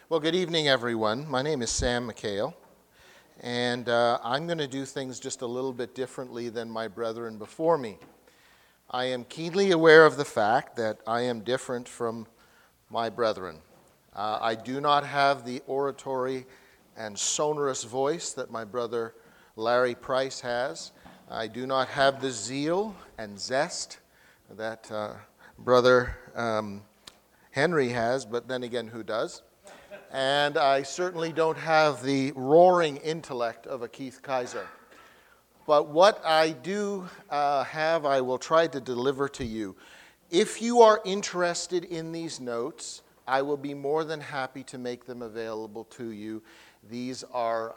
Well, good evening, everyone. My name is Sam McHale, and I'm going to do things just a little bit differently than my brethren before me. I am keenly aware of the fact that I am different from my brethren. I do not have the oratory and sonorous voice that my brother Larry Price has. I do not have the zeal and zest that brother Henry has, but then again, who does? And I certainly don't have the roaring intellect of a Keith Kaiser. But what I do have, I will try to deliver to you. If you are interested in these notes, I will be more than happy to make them available to you. These are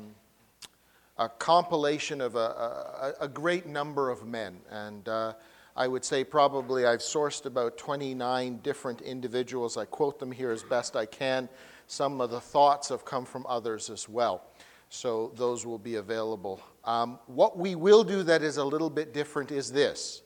a compilation of a great number of men. And I would say probably I've sourced about 29 different individuals. I quote them here as best I can. Some of the thoughts have come from others as well. So those will be available. What we will do that is a little bit different is this.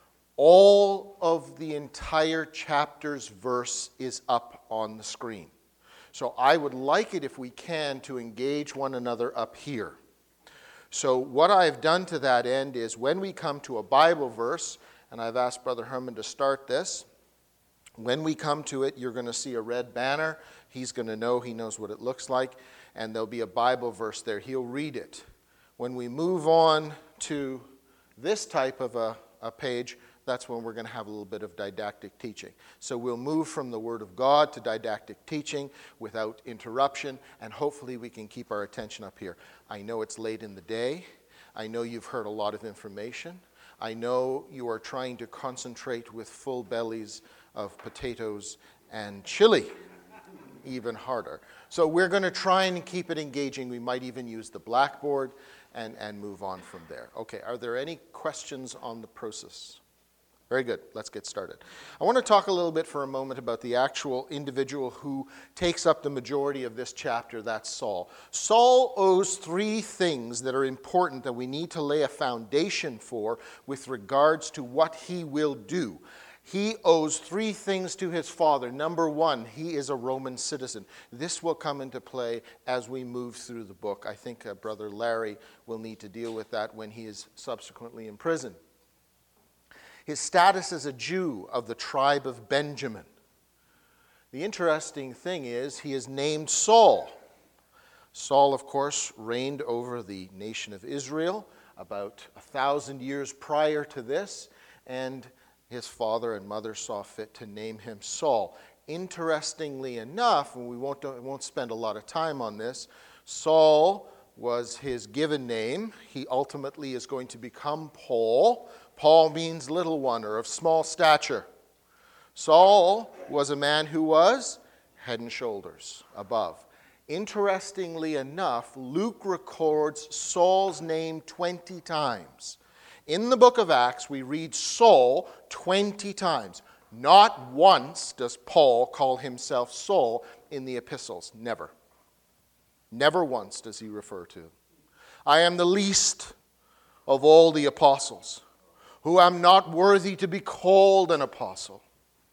All of the entire chapter's verse is up on the screen. So I would like it, if we can, to engage one another up here. So what I've done to that end is when we come to a Bible verse, and I've asked Brother Herman to start this, when we come to it, you're going to see a red banner. He's going to know, he knows what it looks like, and there'll be a Bible verse there. He'll read it. When we move on to this type of a page, that's when we're going to have a little bit of didactic teaching. So we'll move from the Word of God to didactic teaching without interruption, and hopefully we can keep our attention up here. I know it's late in the day. I know you've heard a lot of information. I know you are trying to concentrate with full bellies of potatoes and chili, even harder. So we're going to try and keep it engaging. We might even use the blackboard and move on from there. Okay, are there any questions on the process? Very good. Let's get started. I want to talk a little bit for a moment about the actual individual who takes up the majority of this chapter. That's Saul. Saul owes three things that are important that we need to lay a foundation for with regards to what he will do. He owes three things to his father. Number one, he is a Roman citizen. This will come into play as we move through the book. I think Brother Larry will need to deal with that when he is subsequently in prison. His status as a Jew of the tribe of Benjamin. The interesting thing is he is named Saul. Saul, of course, reigned over the nation of Israel about 1,000 years prior to this, and his father and mother saw fit to name him Saul. Interestingly enough, and we won't spend a lot of time on this, Saul was his given name. He ultimately is going to become Paul. Paul means little one or of small stature. Saul was a man who was head and shoulders above. Interestingly enough, Luke records Saul's name 20 times. In the book of Acts, we read Saul 20 times. Not once does Paul call himself Saul in the epistles. Never. Never once does he refer to him. I am the least of all the apostles, who am not worthy to be called an apostle.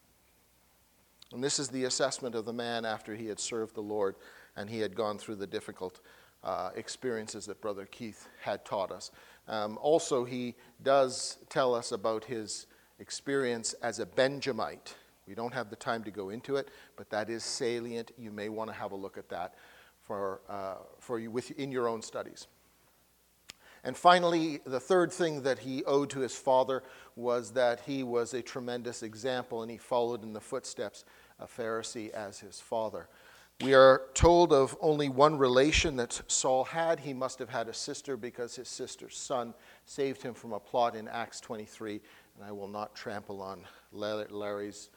And this is the assessment of the man after he had served the Lord and he had gone through the difficult experiences that Brother Keith had taught us. Also, he does tell us about his experience as a Benjamite. We don't have the time to go into it, but that is salient. You may want to have a look at that for you in your own studies. And finally, the third thing that he owed to his father was that he was a tremendous example, and he followed in the footsteps of Pharisee as his father. We are told of only one relation that Saul had. He must have had a sister because his sister's son saved him from a plot in Acts 23. And I will not trample on Larry's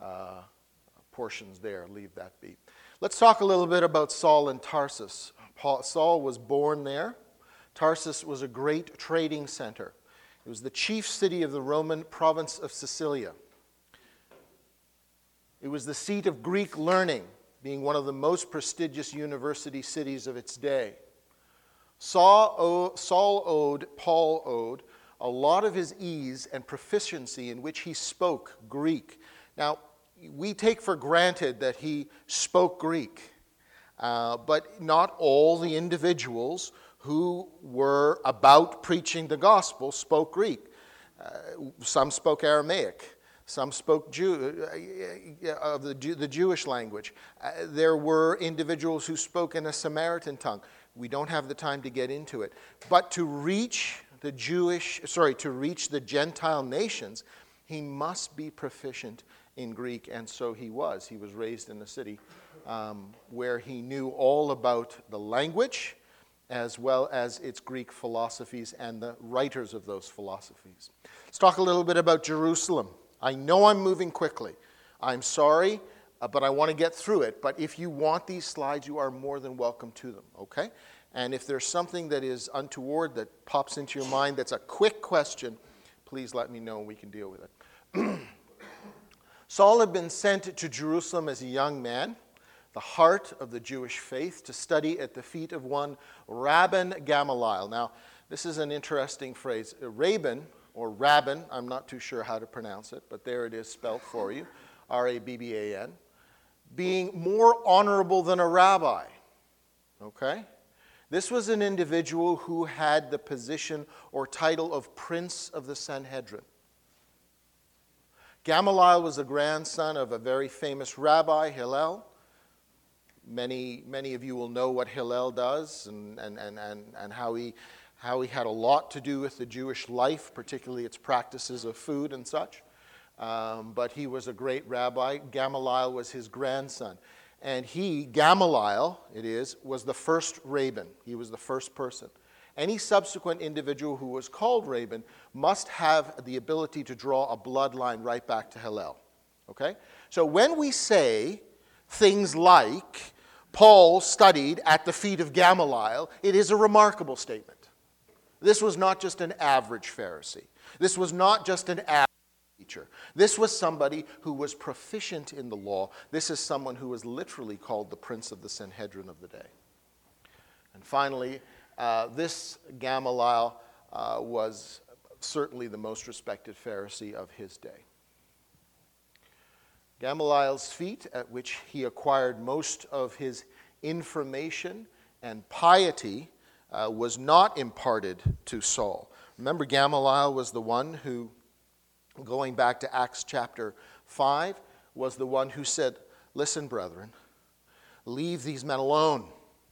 portions there. Leave that be. Let's talk a little bit about Saul and Tarsus. Saul was born there. Tarsus was a great trading center. It was the chief city of the Roman province of Sicilia. It was the seat of Greek learning, being one of the most prestigious university cities of its day. Paul owed a lot of his ease and proficiency in which he spoke Greek. Now, we take for granted that he spoke Greek. but not all the individuals who were about preaching the gospel spoke Greek. Some spoke Aramaic. Some spoke the Jewish language. There were individuals who spoke in a Samaritan tongue. We don't have the time to get into it. But to reach the Gentile nations, he must be proficient in Greek, and so he was. He was raised in a city where he knew all about the language as well as its Greek philosophies and the writers of those philosophies. Let's talk a little bit about Jerusalem. I know I'm moving quickly. I'm sorry, but I want to get through it. But if you want these slides, you are more than welcome to them, okay? And if there's something that is untoward that pops into your mind that's a quick question, please let me know and we can deal with it. Saul had been sent to Jerusalem as a young man, the heart of the Jewish faith, to study at the feet of one Rabban Gamaliel. Now, this is an interesting phrase. Rabban, or Rabbin, I'm not too sure how to pronounce it, but there it is spelled for you, R-A-B-B-A-N, being more honorable than a rabbi, okay? This was an individual who had the position or title of Prince of the Sanhedrin. Gamaliel was a grandson of a very famous rabbi, Hillel. Many of you will know what Hillel does and how he had a lot to do with the Jewish life, particularly its practices of food and such. But he was a great rabbi. Gamaliel was his grandson. And Gamaliel, was the first Rabban. He was the first person. Any subsequent individual who was called Rabban must have the ability to draw a bloodline right back to Hillel. Okay? So when we say things like, Paul studied at the feet of Gamaliel, it is a remarkable statement. This was not just an average Pharisee. This was not just an average teacher. This was somebody who was proficient in the law. This is someone who was literally called the Prince of the Sanhedrin of the day. And finally, this Gamaliel was certainly the most respected Pharisee of his day. Gamaliel's feet, at which he acquired most of his information and piety, was not imparted to Saul. Remember, Gamaliel was the one who, going back to Acts chapter 5, was the one who said, "Listen, brethren, leave these men alone.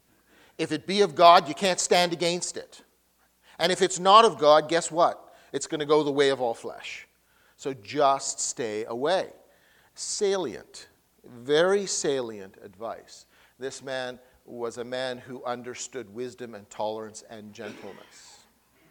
If it be of God, you can't stand against it. And if it's not of God, guess what? It's going to go the way of all flesh. So just stay away." Salient, very salient advice. This man was a man who understood wisdom and tolerance and gentleness.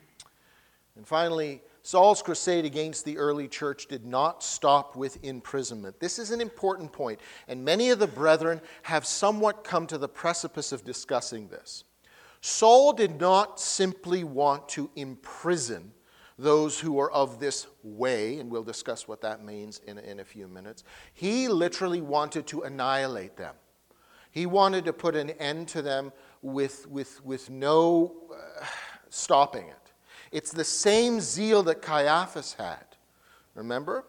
And finally, Saul's crusade against the early church did not stop with imprisonment. This is an important point, and many of the brethren have somewhat come to the precipice of discussing this. Saul did not simply want to imprison those who are of this way, and we'll discuss what that means in a few minutes. He literally wanted to annihilate them. He wanted to put an end to them with no stopping it. It's the same zeal that Caiaphas had. Remember?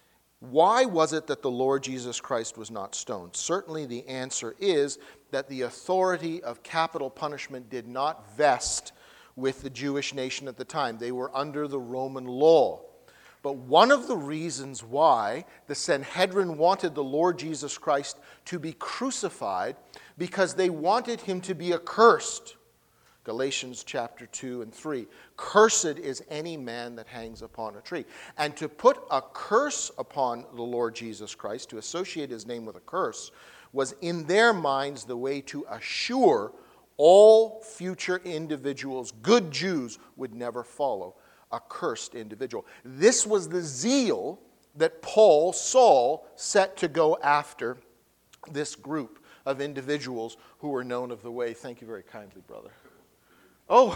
Why was it that the Lord Jesus Christ was not stoned? Certainly the answer is that the authority of capital punishment did not vest with the Jewish nation at the time. They were under the Roman law. But one of the reasons why the Sanhedrin wanted the Lord Jesus Christ to be crucified, because they wanted him to be accursed. Galatians chapter 2 and 3. Cursed is any man that hangs upon a tree. And to put a curse upon the Lord Jesus Christ, to associate his name with a curse, was in their minds the way to assure all future individuals, good Jews, would never follow a cursed individual. This was the zeal that Saul, set to go after this group of individuals who were known of the way. Thank you very kindly, brother. Oh,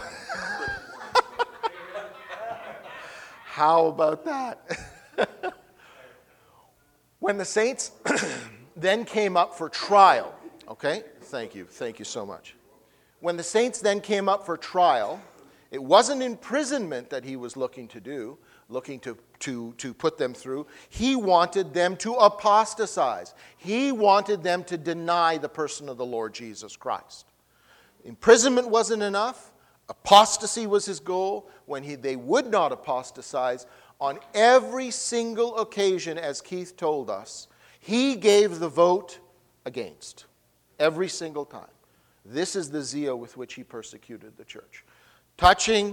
how about that? When the saints then came up for trial, okay? Thank you so much. When the saints then came up for trial, it wasn't imprisonment that he was looking to do, looking to put them through. He wanted them to apostatize. He wanted them to deny the person of the Lord Jesus Christ. Imprisonment wasn't enough. Apostasy was his goal. When they would not apostatize, on every single occasion, as Keith told us, he gave the vote against. Every single time. This is the zeal with which he persecuted the church. Touching,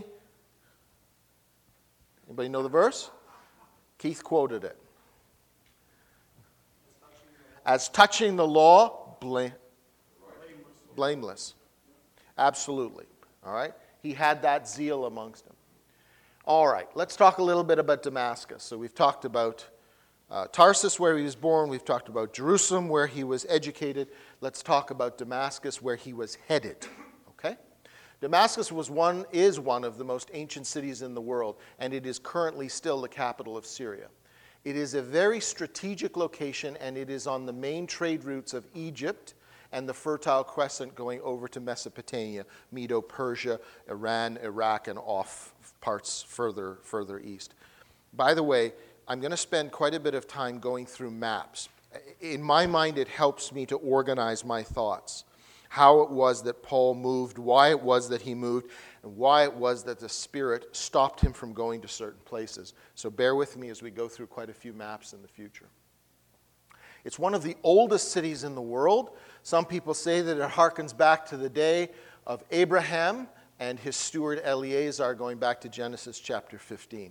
anybody know the verse? Keith quoted it. As touching the law, blameless. Absolutely. All right? He had that zeal amongst them. All right, let's talk a little bit about Damascus. So we've talked about Tarsus, where he was born. We've talked about Jerusalem, where he was educated. Let's talk about Damascus, where he was headed. Okay? Damascus is one of the most ancient cities in the world, and it is currently still the capital of Syria. It is a very strategic location, and it is on the main trade routes of Egypt and the Fertile Crescent going over to Mesopotamia, Medo-Persia, Iran, Iraq, and off parts further east. By the way, I'm going to spend quite a bit of time going through maps. In my mind, it helps me to organize my thoughts. How it was that Paul moved, why it was that he moved, and why it was that the Spirit stopped him from going to certain places. So bear with me as we go through quite a few maps in the future. It's one of the oldest cities in the world. Some people say that it harkens back to the day of Abraham and his steward Eleazar, going back to Genesis chapter 15.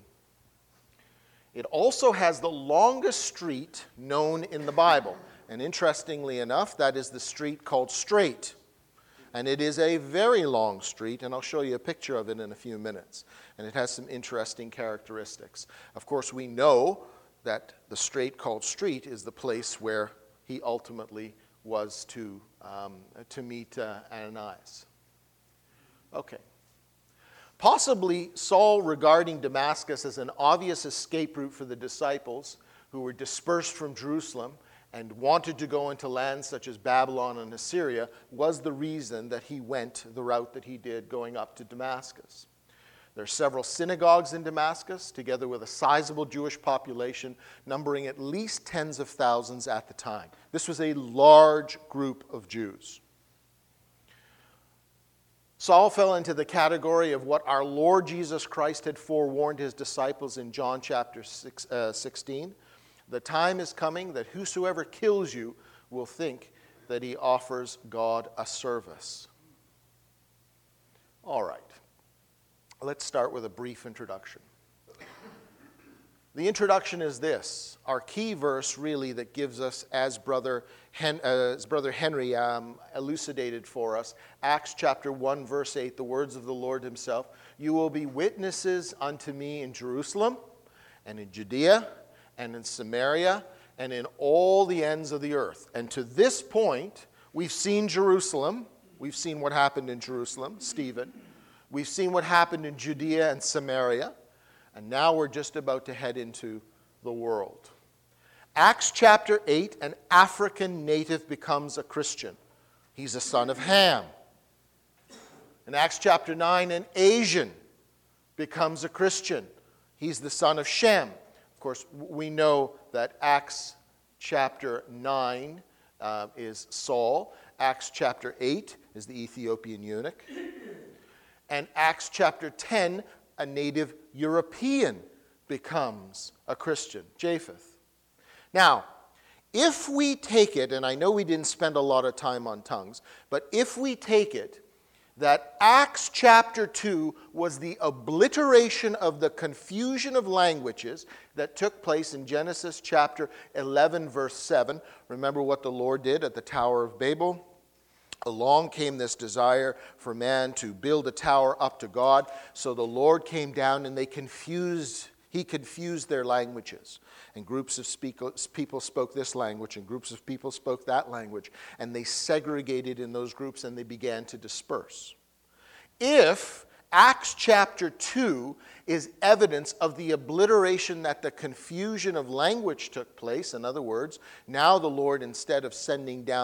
It also has the longest street known in the Bible. And interestingly enough, that is the street called Straight. And it is a very long street, and I'll show you a picture of it in a few minutes. And it has some interesting characteristics. Of course, we know that the strait called Street is the place where he ultimately was to meet Ananias. Okay. Possibly Saul regarding Damascus as an obvious escape route for the disciples who were dispersed from Jerusalem and wanted to go into lands such as Babylon and Assyria was the reason that he went the route that he did going up to Damascus. There are several synagogues in Damascus, together with a sizable Jewish population, numbering at least tens of thousands at the time. This was a large group of Jews. Saul fell into the category of what our Lord Jesus Christ had forewarned his disciples in John chapter 16. The time is coming that whosoever kills you will think that he offers God a service. All right. Let's start with a brief introduction. The introduction is this. Our key verse, really, that gives us, as Brother Henry elucidated for us, Acts chapter 1, verse 8, the words of the Lord himself, "You will be witnesses unto me in Jerusalem, and in Judea, and in Samaria, and in all the ends of the earth." And to this point, we've seen Jerusalem. We've seen what happened in Jerusalem, Stephen. We've seen what happened in Judea and Samaria. And now we're just about to head into the world. Acts chapter 8, an African native becomes a Christian. He's a son of Ham. In Acts chapter 9, an Asian becomes a Christian. He's the son of Shem. Of course, we know that Acts chapter 9 is Saul. Acts chapter 8 is the Ethiopian eunuch. And Acts chapter 10, a native European becomes a Christian, Japheth. Now, if we take it, and I know we didn't spend a lot of time on tongues, but if we take it that Acts chapter 2 was the obliteration of the confusion of languages that took place in Genesis chapter 11, verse 7, remember what the Lord did at the Tower of Babel? Along came this desire for man to build a tower up to God. So the Lord came down and he confused their languages. And groups of people spoke this language and groups of people spoke that language. And they segregated in those groups and they began to disperse. If Acts chapter 2 is evidence of the obliteration that the confusion of language took place, in other words, now the Lord, instead of sending down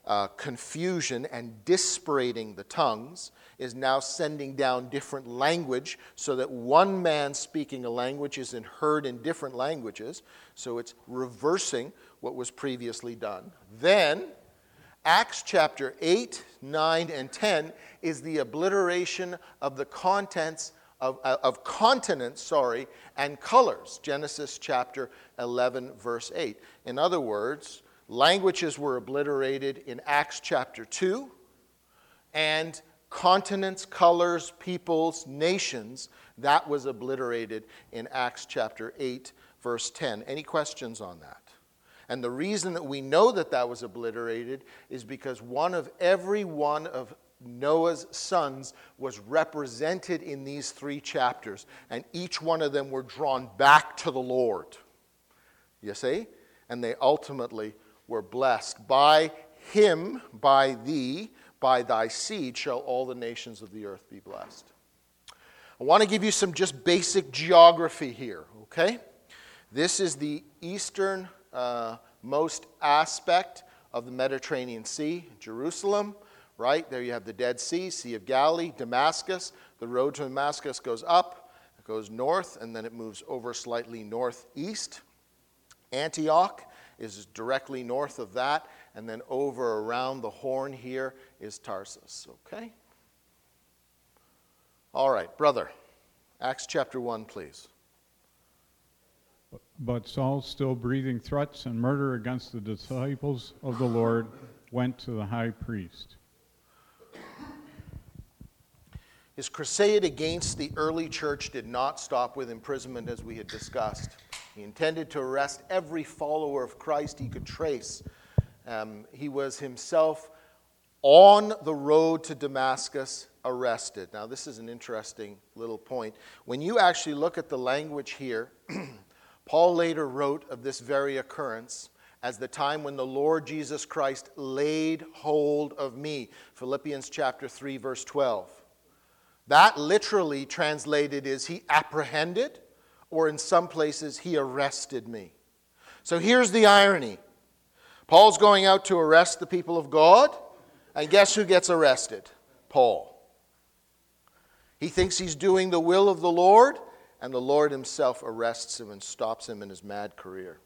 confusion and disparating the tongues, is now sending down different language so that one man speaking a language is heard in different languages. So it's reversing what was previously done. Then, Acts chapter 8, 9, and 10 is the obliteration of the contents of continents, and colors. Genesis chapter 11, verse 8. In other words, languages were obliterated in Acts chapter 2, and continents, colors, peoples, nations, that was obliterated in Acts chapter 8, verse 10. Any questions on that? And the reason that we know that that was obliterated is because every one of Noah's sons was represented in these 3 chapters, and each one of them were drawn back to the Lord. You see? And they ultimately were blessed. By him, by thee, by thy seed shall all the nations of the earth be blessed. I want to give you some just basic geography here, okay? This is the eastern most aspect of the Mediterranean Sea, Jerusalem. Right, there you have the Dead Sea, Sea of Galilee, Damascus. The road to Damascus goes up, it goes north, and then it moves over slightly northeast. Antioch is directly north of that, and then over around the horn here is Tarsus, okay? All right, brother, Acts chapter 1, please. But Saul, still breathing threats and murder against the disciples of the Lord, went to the high priest. His crusade against the early church did not stop with imprisonment, as we had discussed. He intended to arrest every follower of Christ he could trace. He was himself on the road to Damascus arrested. Now, this is an interesting little point. When you actually look at the language here, Paul later wrote of this very occurrence as the time when the Lord Jesus Christ laid hold of me. Philippians chapter 3, verse 12. That literally translated is he apprehended, or in some places, he arrested me. So here's the irony. Paul's going out to arrest the people of God, and guess who gets arrested? Paul. He thinks he's doing the will of the Lord, and the Lord himself arrests him and stops him in his mad career.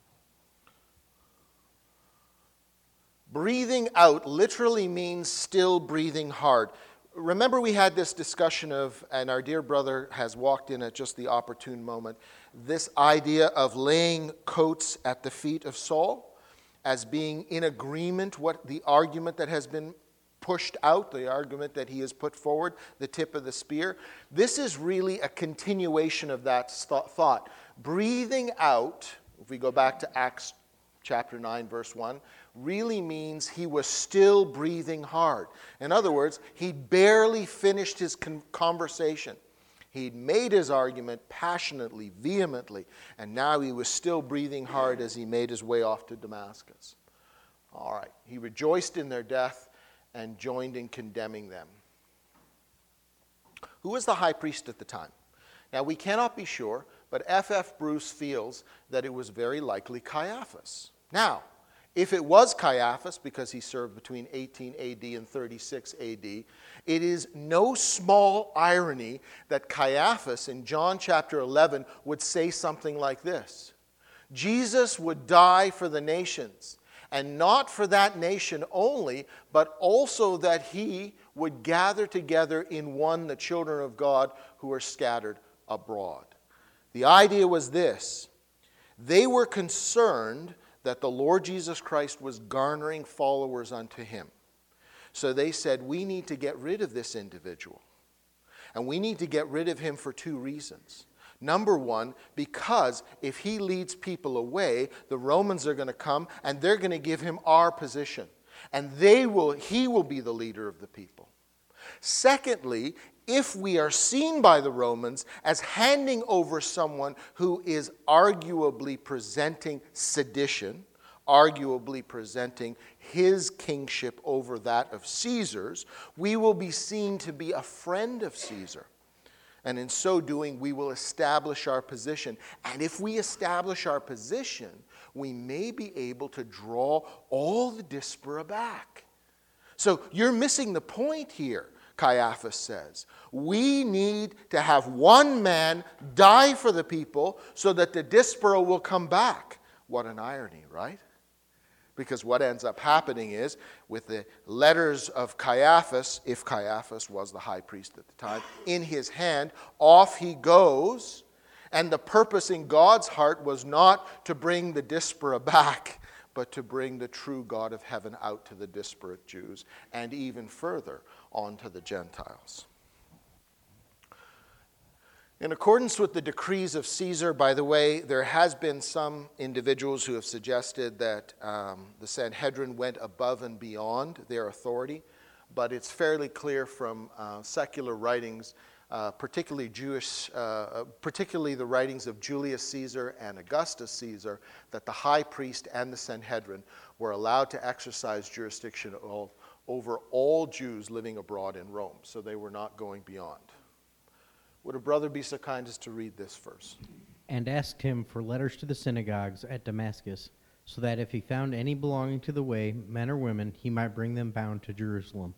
Breathing out literally means still breathing hard. Remember, we had this discussion of, and our dear brother has walked in at just the opportune moment, this idea of laying coats at the feet of Saul as being in agreement what the argument that has been pushed out, the argument that he has put forward, the tip of the spear. This is really a continuation of that thought. Breathing out, if we go back to Acts chapter 9, verse 1, really means he was still breathing hard. In other words, he barely finished his conversation. He'd made his argument passionately, vehemently, and now he was still breathing hard as he made his way off to Damascus. All right, he rejoiced in their death and joined in condemning them. Who was the high priest at the time? Now, we cannot be sure, but F.F. Bruce feels that it was very likely Caiaphas. Now, if it was Caiaphas, because he served between 18 AD and 36 AD, it is no small irony that Caiaphas in John chapter 11 would say something like this. Jesus would die for the nations, and not for that nation only, but also that he would gather together in one the children of God who are scattered abroad. The idea was this. They were concerned that the Lord Jesus Christ was garnering followers unto him. So they said, we need to get rid of this individual. And we need to get rid of him for 2 reasons. Number one, because if he leads people away, the Romans are going to come and they're going to give him our position. And he will be the leader of the people. Secondly, if we are seen by the Romans as handing over someone who is arguably presenting sedition, arguably presenting his kingship over that of Caesar's, we will be seen to be a friend of Caesar. And in so doing, we will establish our position. And if we establish our position, we may be able to draw all the diaspora back. So you're missing the point here, Caiaphas says. We need to have one man die for the people so that the diaspora will come back. What an irony, right? Because what ends up happening is, with the letters of Caiaphas, if Caiaphas was the high priest at the time, in his hand, off he goes. And the purpose in God's heart was not to bring the diaspora back, but to bring the true God of heaven out to the disparate Jews, and even further, on to the Gentiles. In accordance with the decrees of Caesar, by the way, there has been some individuals who have suggested that the Sanhedrin went above and beyond their authority, but it's fairly clear from secular writings, particularly the writings of Julius Caesar and Augustus Caesar, that the high priest and the Sanhedrin were allowed to exercise jurisdiction over all Jews living abroad in Rome, so they were not going beyond. Would a brother be so kind as to read this verse? And asked him for letters to the synagogues at Damascus, so that if he found any belonging to the way, men or women, he might bring them bound to Jerusalem.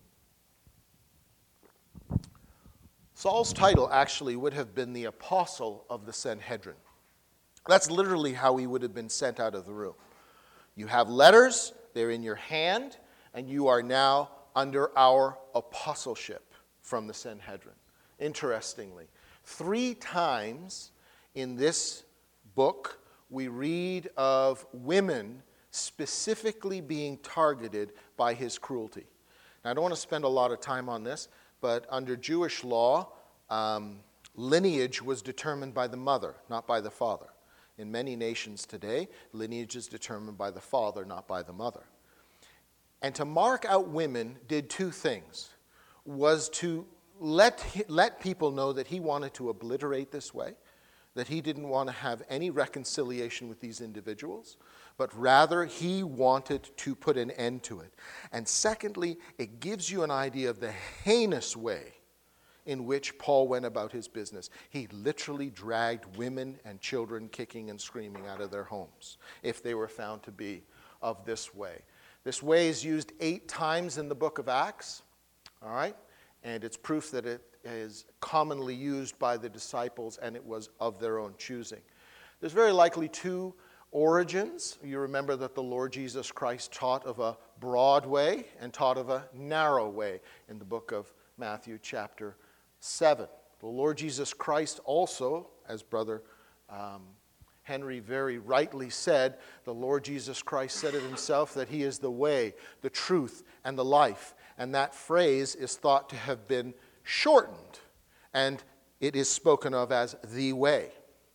Saul's title actually would have been the apostle of the Sanhedrin. That's literally how he would have been sent out of the room. You have letters, they're in your hand, and you are now under our apostleship from the Sanhedrin. Interestingly, 3 times in this book we read of women specifically being targeted by his cruelty. Now, I don't want to spend a lot of time on this, but under Jewish law, lineage was determined by the mother, not by the father. In many nations today, lineage is determined by the father, not by the mother. And to mark out women did 2 things. Was to let people know that he wanted to obliterate this way, that he didn't want to have any reconciliation with these individuals, but rather he wanted to put an end to it. And secondly, it gives you an idea of the heinous way in which Paul went about his business. He literally dragged women and children kicking and screaming out of their homes if they were found to be of this way. This way is used 8 times in the book of Acts, all right? And it's proof that it is commonly used by the disciples, and it was of their own choosing. There's very likely 2 origins. You remember that the Lord Jesus Christ taught of a broad way and taught of a narrow way in the book of Matthew chapter 7. The Lord Jesus Christ also, as Brother Henry very rightly said, the Lord Jesus Christ said of himself that he is the way, the truth, and the life. And that phrase is thought to have been shortened, and it is spoken of as the way.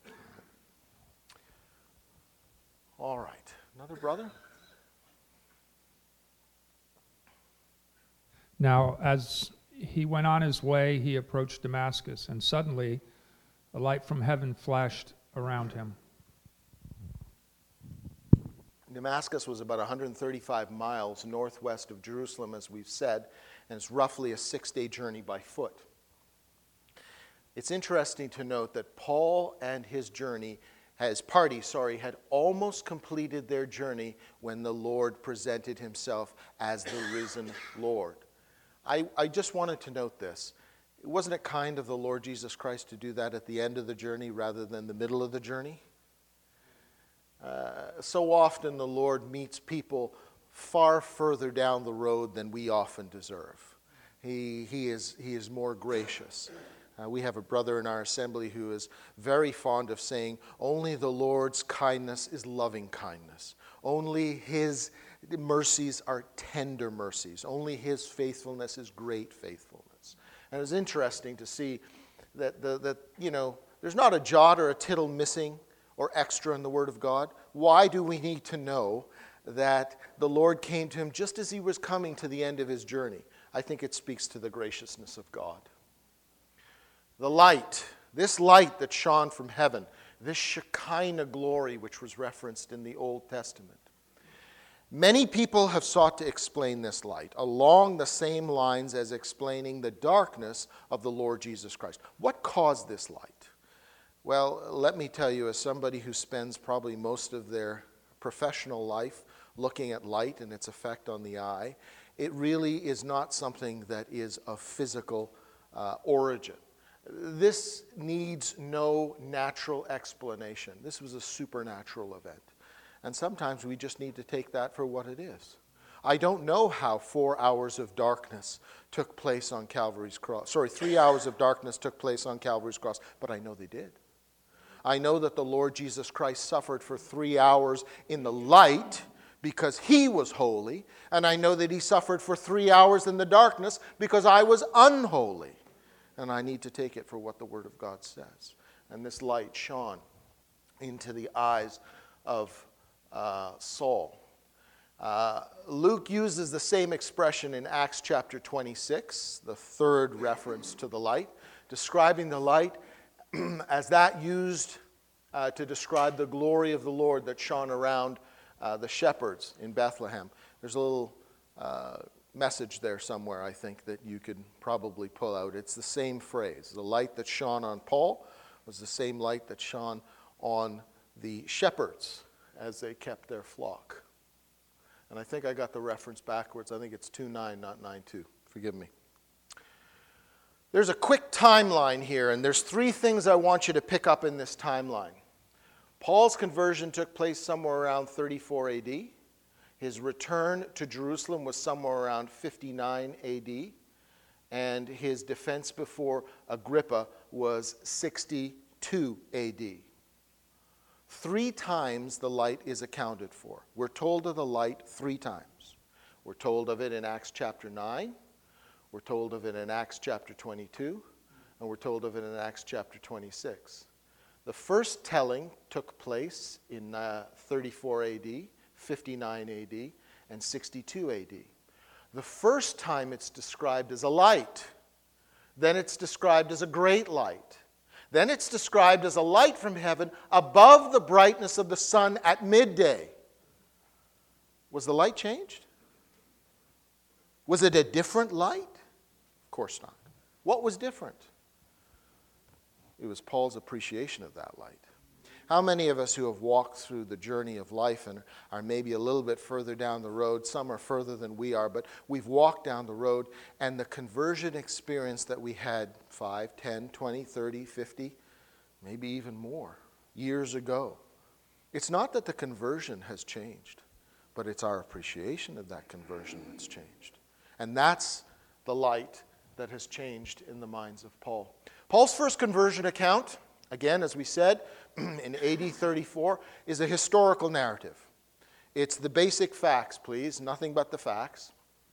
All right. Another brother? Now, as he went on his way, he approached Damascus, and suddenly a light from heaven flashed around him. Damascus was about 135 miles northwest of Jerusalem, as we've said, and it's roughly a 6-day journey by foot. It's interesting to note that Paul and his party had almost completed their journey when the Lord presented himself as the risen Lord. I just wanted to note this. Wasn't it kind of the Lord Jesus Christ to do that at the end of the journey rather than the middle of the journey? So often the Lord meets people far further down the road than we often deserve. He is more gracious. We have a brother in our assembly who is very fond of saying, only the Lord's kindness is loving kindness. Only his mercies are tender mercies. Only his faithfulness is great faithfulness. And it was interesting to see that there's not a jot or a tittle missing or extra in the Word of God. Why do we need to know that the Lord came to him just as he was coming to the end of his journey? I think it speaks to the graciousness of God. The light, this light that shone from heaven, this Shekinah glory which was referenced in the Old Testament. Many people have sought to explain this light along the same lines as explaining the darkness of the Lord Jesus Christ. What caused this light? Well, let me tell you, as somebody who spends probably most of their professional life looking at light and its effect on the eye, it really is not something that is of physical origin. This needs no natural explanation. This was a supernatural event. And sometimes we just need to take that for what it is. I don't know how 4 hours of darkness took place on Calvary's cross. 3 hours of darkness took place on Calvary's cross, but I know they did. I know that the Lord Jesus Christ suffered for 3 hours in the light because he was holy, and I know that he suffered for 3 hours in the darkness because I was unholy. And I need to take it for what the Word of God says. And this light shone into the eyes of Saul. Luke uses the same expression in Acts chapter 26, the third reference to the light, describing the light as that used to describe the glory of the Lord that shone around the shepherds in Bethlehem. There's a little message there somewhere, I think, that you could probably pull out. It's the same phrase. The light that shone on Paul was the same light that shone on the shepherds as they kept their flock. And I think I got the reference backwards. I think it's 2:9, not 9:2. Forgive me. There's a quick timeline here, and there's 3 things I want you to pick up in this timeline. Paul's conversion took place somewhere around 34 AD. His return to Jerusalem was somewhere around 59 AD. And his defense before Agrippa was 62 AD. 3 times the light is accounted for. We're told of the light 3 times. We're told of it in Acts chapter 9. We're told of it in Acts chapter 22. And we're told of it in Acts chapter 26. The first telling took place in 34 AD, 59 AD, and 62 AD. The first time it's described as a light. Then it's described as a great light. Then it's described as a light from heaven above the brightness of the sun at midday. Was the light changed? Was it a different light? Of course not. What was different? It was Paul's appreciation of that light. How many of us who have walked through the journey of life and are maybe a little bit further down the road, some are further than we are, but we've walked down the road, and the conversion experience that we had 5, 10, 20, 30, 50, maybe even more years ago. It's not that the conversion has changed, but it's our appreciation of that conversion that's changed. And that's the light that has changed in the minds of Paul. Paul's first conversion account, again, as we said, in AD 34, is a historical narrative. It's the basic facts, please, nothing but the facts.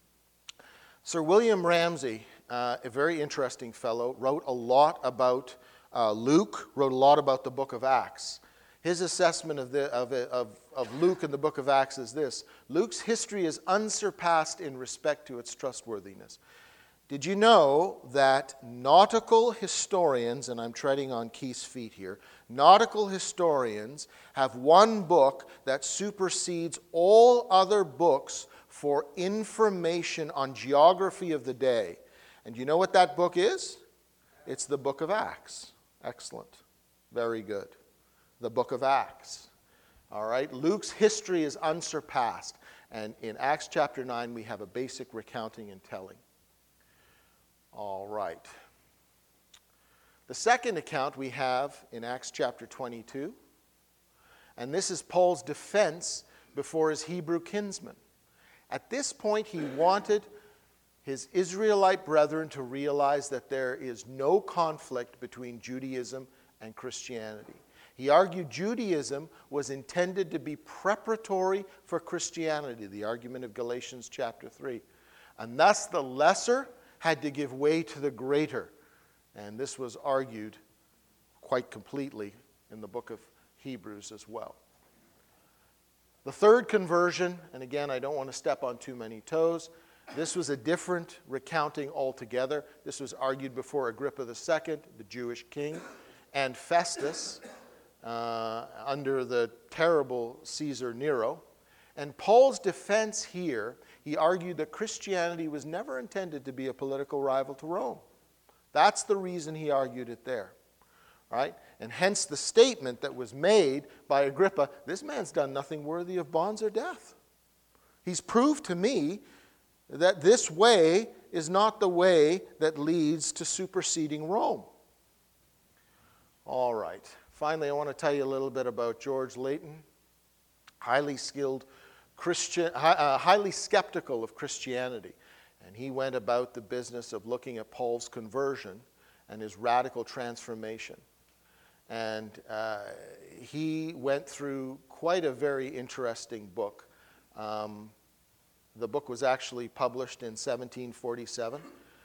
Sir William Ramsay, a very interesting fellow, wrote a lot about Luke, wrote a lot about the book of Acts. His assessment of Luke and the book of Acts is this: Luke's history is unsurpassed in respect to its trustworthiness. Did you know that nautical historians, and I'm treading on Keith's feet here, nautical historians have one book that supersedes all other books for information on geography of the day? And you know what that book is? It's the book of Acts. Excellent. Very good. The book of Acts. All right? Luke's history is unsurpassed. And in Acts chapter 9, we have a basic recounting and telling. All right. The second account we have in Acts chapter 22, and this is Paul's defense before his Hebrew kinsmen. At this point, he wanted his Israelite brethren to realize that there is no conflict between Judaism and Christianity. He argued Judaism was intended to be preparatory for Christianity, the argument of Galatians chapter 3. And thus the lesser had to give way to the greater. And this was argued quite completely in the book of Hebrews as well. The third conversion, and again, I don't want to step on too many toes, this was a different recounting altogether. This was argued before Agrippa II, the Jewish king, and Festus under the terrible Caesar Nero. And Paul's defense here, he argued that Christianity was never intended to be a political rival to Rome. That's the reason he argued it there. Right? And hence the statement that was made by Agrippa, this man's done nothing worthy of bonds or death. He's proved to me that this way is not the way that leads to superseding Rome. All right. Finally, I want to tell you a little bit about George Layton, highly skilled Christian, highly skeptical of Christianity. And he went about the business of looking at Paul's conversion and his radical transformation. And he went through quite a very interesting book. The book was actually published in 1747.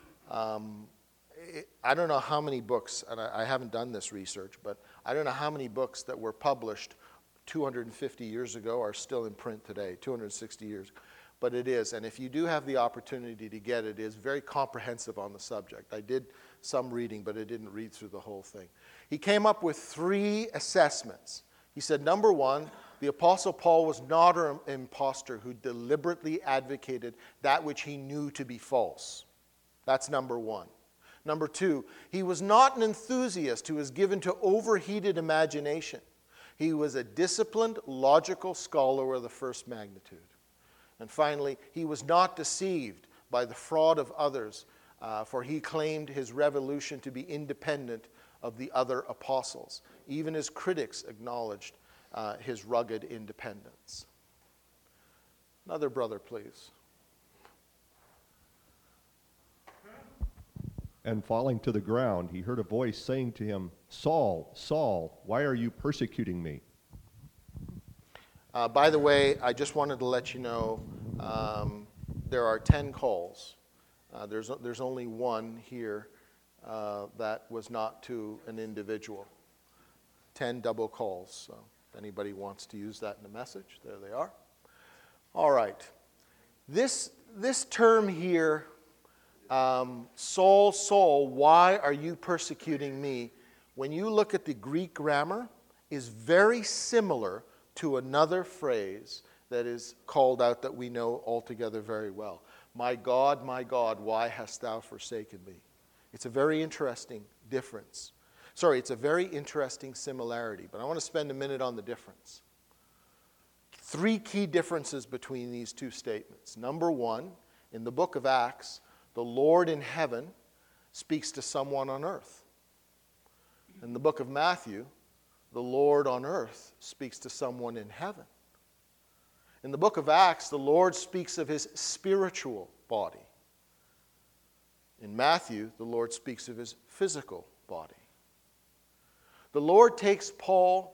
I don't know how many books, and I haven't done this research, but I don't know how many books that were published 250 years ago are still in print today, 260 years. But it is, and if you do have the opportunity to get it, it is very comprehensive on the subject. I did some reading, but I didn't read through the whole thing. He came up with 3 assessments. He said, number 1, the Apostle Paul was not an impostor who deliberately advocated that which he knew to be false. That's number 1. Number 2, he was not an enthusiast who was given to overheated imagination. He was a disciplined, logical scholar of the first magnitude. And finally, he was not deceived by the fraud of others, for he claimed his revolution to be independent of the other apostles. Even his critics acknowledged his rugged independence. Another brother, please. And falling to the ground, he heard a voice saying to him, Saul, Saul, why are you persecuting me? By the way, I just wanted to let you know there are 10 calls. There's only one here that was not to an individual. 10 double calls. So if anybody wants to use that in a message, there they are. All right. This term here, Saul, Saul, why are you persecuting me? When you look at the Greek grammar, is very similar to another phrase that is called out that we know altogether very well. My God, why hast thou forsaken me? It's a very interesting difference. Sorry, it's a very interesting similarity, but I want to spend a minute on the difference. 3 key differences between these 2 statements. Number 1, in the book of Acts, the Lord in heaven speaks to someone on earth. In the book of Matthew, the Lord on earth speaks to someone in heaven. In the book of Acts, the Lord speaks of his spiritual body. In Matthew, the Lord speaks of his physical body. The Lord takes Paul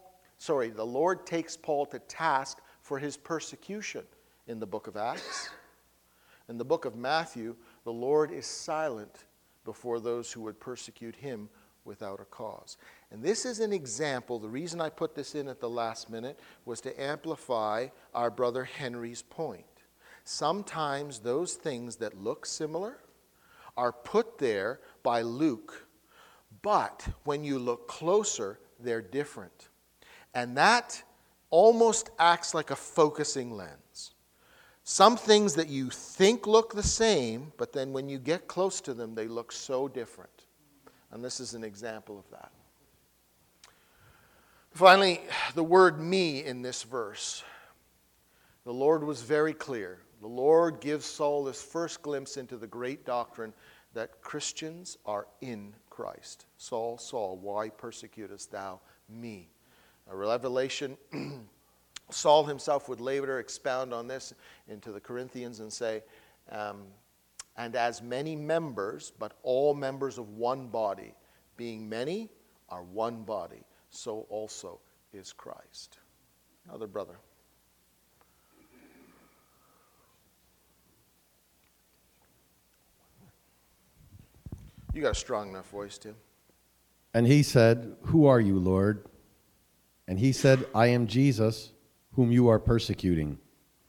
to task for his persecution in the book of Acts. In the book of Matthew, the Lord is silent before those who would persecute him without a cause. And this is an example. The reason I put this in at the last minute was to amplify our brother Henry's point. Sometimes those things that look similar are put there by Luke, but when you look closer, they're different. And that almost acts like a focusing lens. Some things that you think look the same, but then when you get close to them, they look so different. And this is an example of that. Finally, the word me in this verse. The Lord was very clear. The Lord gives Saul this first glimpse into the great doctrine that Christians are in Christ. Saul, Saul, why persecutest thou me? A revelation, Saul himself would later expound on this into the Corinthians and say, and as many members, but all members of one body, being many, are one body, so also is Christ. Another brother. You got a strong enough voice, Tim. And he said, Who are you, Lord? And he said, I am Jesus, whom you are persecuting.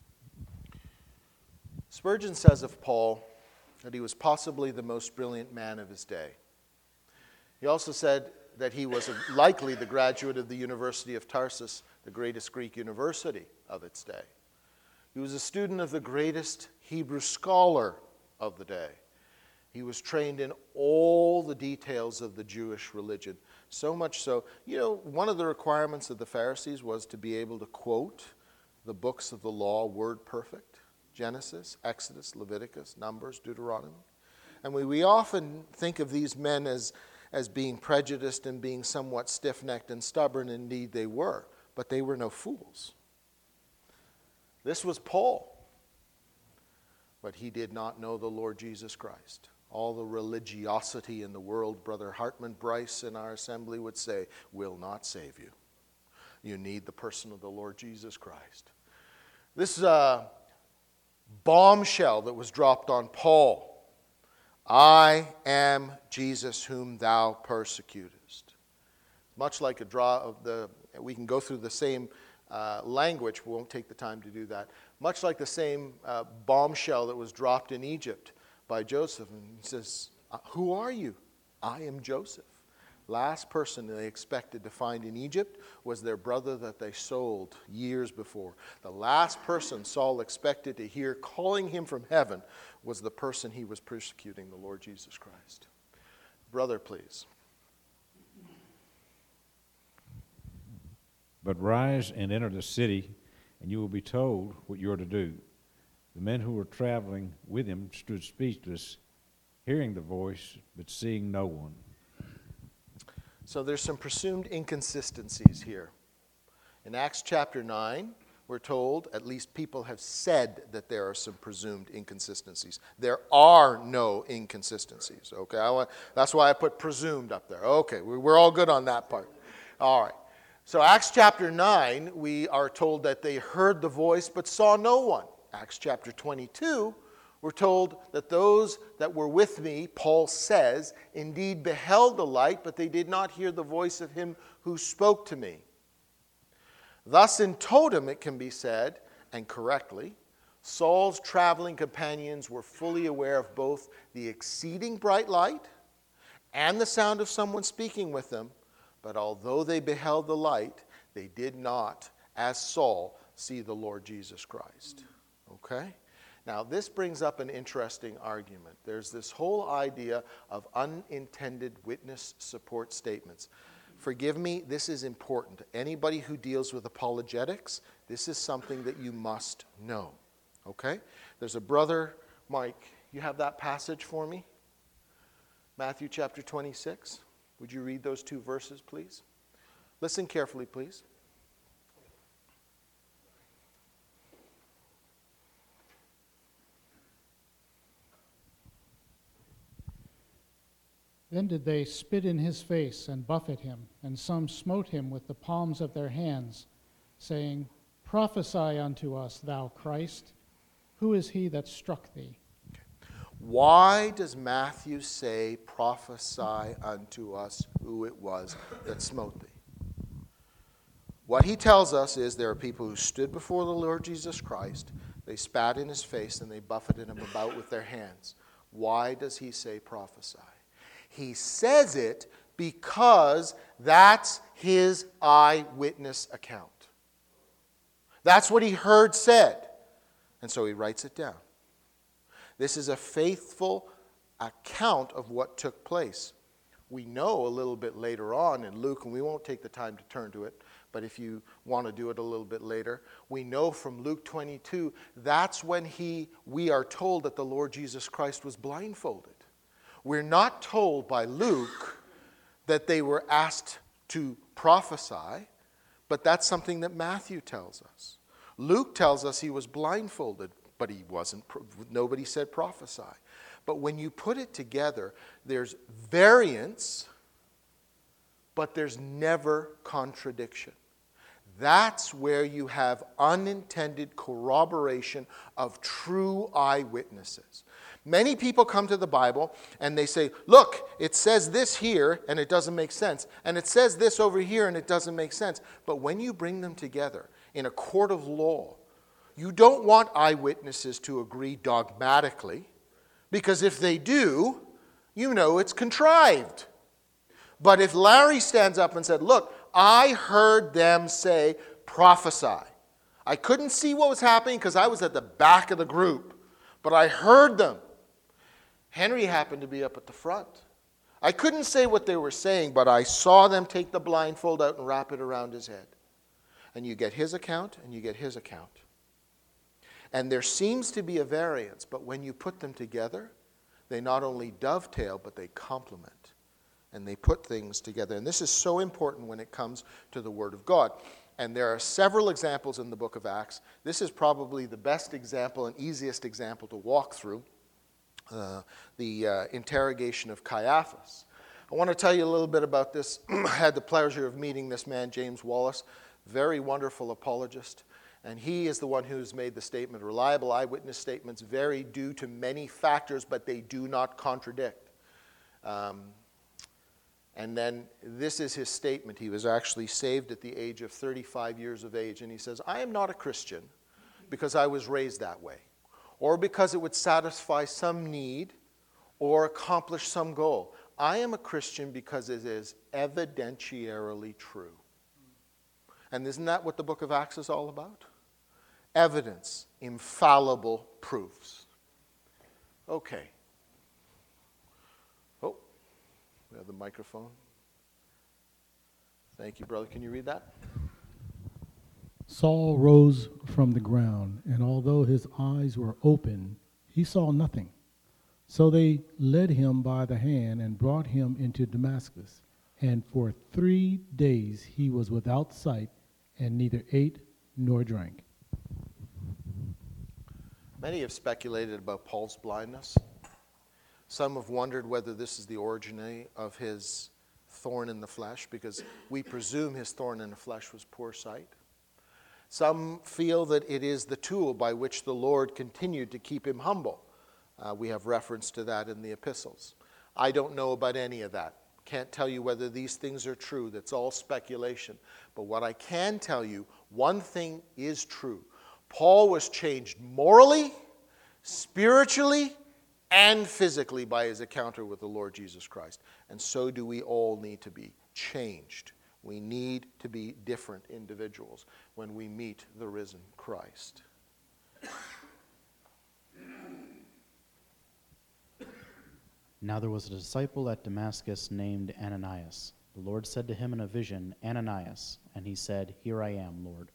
Spurgeon says of Paul that he was possibly the most brilliant man of his day. He also said that he was likely the graduate of the University of Tarsus, the greatest Greek university of its day. He was a student of the greatest Hebrew scholar of the day. He was trained in all the details of the Jewish religion. So much so, one of the requirements of the Pharisees was to be able to quote the books of the law word perfect. Genesis, Exodus, Leviticus, Numbers, Deuteronomy. And we often think of these men as being prejudiced and being somewhat stiff-necked and stubborn. Indeed, they were. But they were no fools. This was Paul. But he did not know the Lord Jesus Christ. All the religiosity in the world, Brother Hartman Bryce in our assembly would say, will not save you. You need the person of the Lord Jesus Christ. This bombshell that was dropped on Paul. I am Jesus whom thou persecutest. Much like we can go through the same language, we won't take the time to do that. Much like the same bombshell that was dropped in Egypt by Joseph. And he says, who are you? I am Joseph. Last person they expected to find in Egypt was their brother that they sold years before. The last person Saul expected to hear calling him from heaven was the person he was persecuting, the Lord Jesus Christ. Brother, please. But rise and enter the city, and you will be told what you are to do. The men who were traveling with him stood speechless, hearing the voice, but seeing no one. So there's some presumed inconsistencies here. In Acts chapter 9, we're told, at least people have said that there are some presumed inconsistencies. There are no inconsistencies, okay? That's why I put presumed up there. Okay, we're all good on that part. All right. So Acts chapter 9, we are told that they heard the voice but saw no one. Acts chapter 22, we're told that those that were with me, Paul says, indeed beheld the light, but they did not hear the voice of him who spoke to me. Thus in totem it can be said, and correctly, Saul's traveling companions were fully aware of both the exceeding bright light and the sound of someone speaking with them, but although they beheld the light, they did not, as Saul, see the Lord Jesus Christ. Okay? Now, this brings up an interesting argument. There's this whole idea of unintended witness support statements. Forgive me, this is important. Anybody who deals with apologetics, this is something that you must know. Okay? There's a brother, Mike, you have that passage for me? Matthew chapter 26. Would you read those two verses, please? Listen carefully, please. Then did they spit in his face and buffet him, and some smote him with the palms of their hands, saying, Prophesy unto us, thou Christ. Who is he that struck thee? Why does Matthew say, prophesy unto us who it was that smote thee? What he tells us is there are people who stood before the Lord Jesus Christ, they spat in his face, and they buffeted him about with their hands. Why does he say prophesy? He says it because that's his eyewitness account. That's what he heard said. And so he writes it down. This is a faithful account of what took place. We know a little bit later on in Luke, and we won't take the time to turn to it, but if you want to do it a little bit later, we know from Luke 22, that's when we are told that the Lord Jesus Christ was blindfolded. We're not told by Luke that they were asked to prophesy, but that's something that Matthew tells us. Luke tells us he was blindfolded, but he wasn't. Nobody said prophesy. But when you put it together, there's variance, but there's never contradiction. That's where you have unintended corroboration of true eyewitnesses. Many people come to the Bible and they say, look, it says this here and it doesn't make sense. And it says this over here and it doesn't make sense. But when you bring them together in a court of law, you don't want eyewitnesses to agree dogmatically, because if they do, you know it's contrived. But if Larry stands up and said, look, I heard them say prophesy. I couldn't see what was happening because I was at the back of the group, but I heard them. Henry happened to be up at the front. I couldn't say what they were saying, but I saw them take the blindfold out and wrap it around his head. And you get his account, and you get his account. And there seems to be a variance, but when you put them together, they not only dovetail, but they complement. And they put things together. And this is so important when it comes to the Word of God. And there are several examples in the book of Acts. This is probably the best example and easiest example to walk through, the interrogation of Caiaphas. I want to tell you a little bit about this. I had the pleasure of meeting this man, James Wallace, very wonderful apologist. And he is the one who's made the statement, reliable eyewitness statements vary due to many factors, but they do not contradict. And then this is his statement. He was actually saved at the age of 35 years of age. And he says, I am not a Christian because I was raised that way, or because it would satisfy some need or accomplish some goal. I am a Christian because it is evidentiarily true. And isn't that what the book of Acts is all about? Evidence, infallible proofs. Okay. Oh, we have the microphone. Thank you, brother. Can you read that? Saul rose from the ground, and although his eyes were open, he saw nothing. So they led him by the hand and brought him into Damascus. And for 3 days he was without sight, and neither ate nor drank. Many have speculated about Paul's blindness. Some have wondered whether this is the origin of his thorn in the flesh, because we presume his thorn in the flesh was poor sight. Some feel that it is the tool by which the Lord continued to keep him humble. We have reference to that in the epistles. I don't know about any of that. Can't tell you whether these things are true. That's all speculation. But what I can tell you, one thing is true. Paul was changed morally, spiritually, and physically by his encounter with the Lord Jesus Christ. And so do we all need to be changed. We need to be different individuals when we meet the risen Christ. Now there was a disciple at Damascus named Ananias. The Lord said to him in a vision, Ananias, and he said, Here I am, Lord.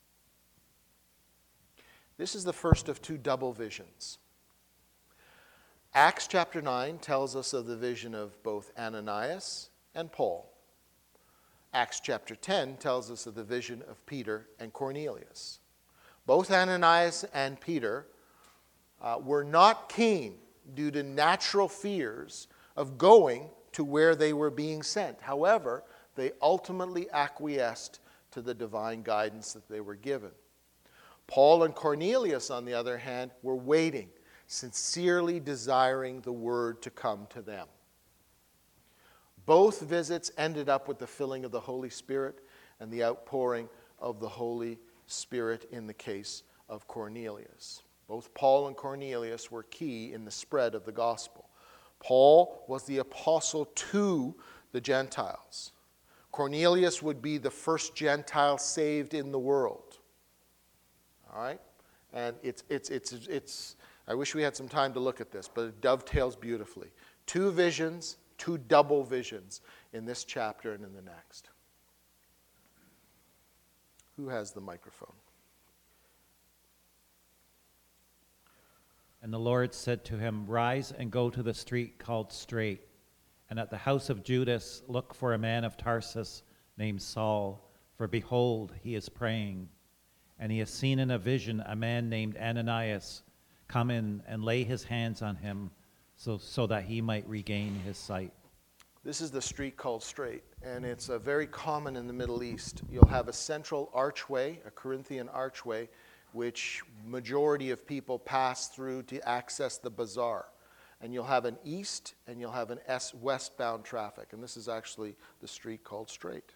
This is the first of two double visions. Acts chapter 9 tells us of the vision of both Ananias and Paul. Acts chapter 10 tells us of the vision of Peter and Cornelius. Both Ananias and Peter were not keen due to natural fears of going to where they were being sent. However, they ultimately acquiesced to the divine guidance that they were given. Paul and Cornelius, on the other hand, were waiting, sincerely desiring the word to come to them. Both visits ended up with the filling of the Holy Spirit and the outpouring of the Holy Spirit in the case of Cornelius. Both Paul and Cornelius were key in the spread of the gospel. Paul was the apostle to the Gentiles. Cornelius would be the first Gentile saved in the world. All right? And it's I wish we had some time to look at this, but it dovetails beautifully. Two visions, two double visions in this chapter and in the next. Who has the microphone? And the Lord said to him, Rise and go to the street called Straight, and at the house of Judas look for a man of Tarsus named Saul, for behold, he is praying. And he has seen in a vision a man named Ananias come in and lay his hands on him so that he might regain his sight. This is the street called Straight, and it's very common in the Middle East. You'll have a central archway, a Corinthian archway, which majority of people pass through to access the bazaar. And you'll have an east and you'll have an westbound traffic, and this is actually the street called Straight.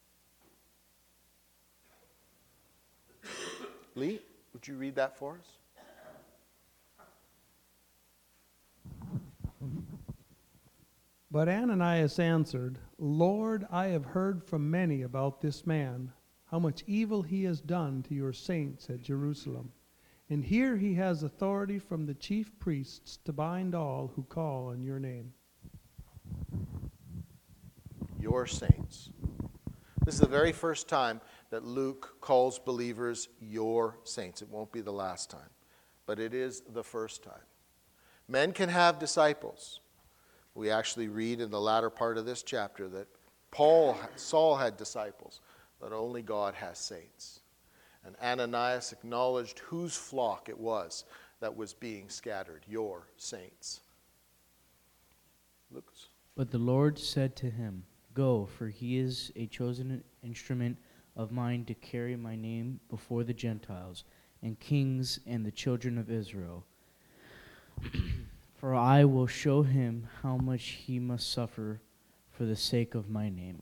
Lee, would you read that for us? But Ananias answered, Lord, I have heard from many about this man, how much evil he has done to your saints at Jerusalem. And here he has authority from the chief priests to bind all who call on your name. Your saints. This is the very first time that Luke calls believers your saints. It won't be the last time, but it is the first time. Men can have disciples. We actually read in the latter part of this chapter that Saul had disciples, but only God has saints. And Ananias acknowledged whose flock it was that was being scattered, your saints. Lucas. But the Lord said to him, Go, for he is a chosen instrument of mine to carry my name before the Gentiles and kings and the children of Israel. For I will show him how much he must suffer for the sake of my name.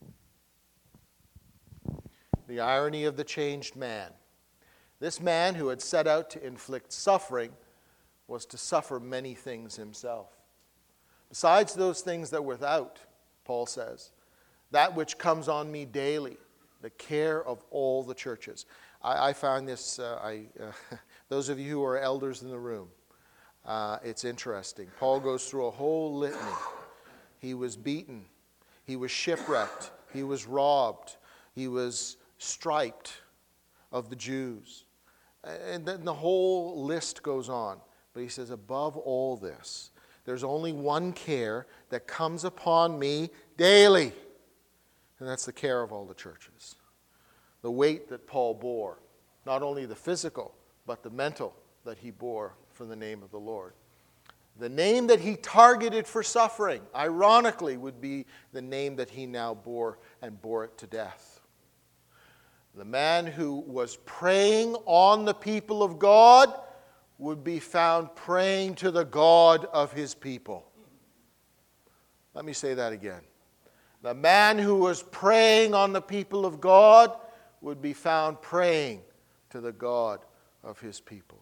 The irony of the changed man. This man who had set out to inflict suffering was to suffer many things himself. Besides those things that were without, Paul says, that which comes on me daily, the care of all the churches. I found this, those of you who are elders in the room, it's interesting. Paul goes through a whole litany. He was beaten. He was shipwrecked. He was robbed. He was striped of the Jews. And then the whole list goes on. But he says, above all this, there's only one care that comes upon me daily. And that's the care of all the churches. The weight that Paul bore, not only the physical, but the mental that he bore for the name of the Lord. The name that he targeted for suffering, ironically, would be the name that he now bore and bore it to death. The man who was preying on the people of God would be found praying to the God of his people. Let me say that again. The man who was preying on the people of God would be found praying to the God of his people.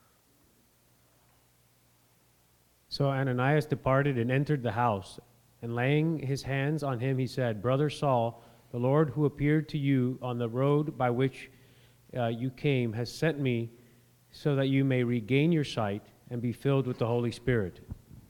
So Ananias departed and entered the house, and laying his hands on him, he said, Brother Saul, the Lord who appeared to you on the road by which you came has sent me so that you may regain your sight and be filled with the Holy Spirit.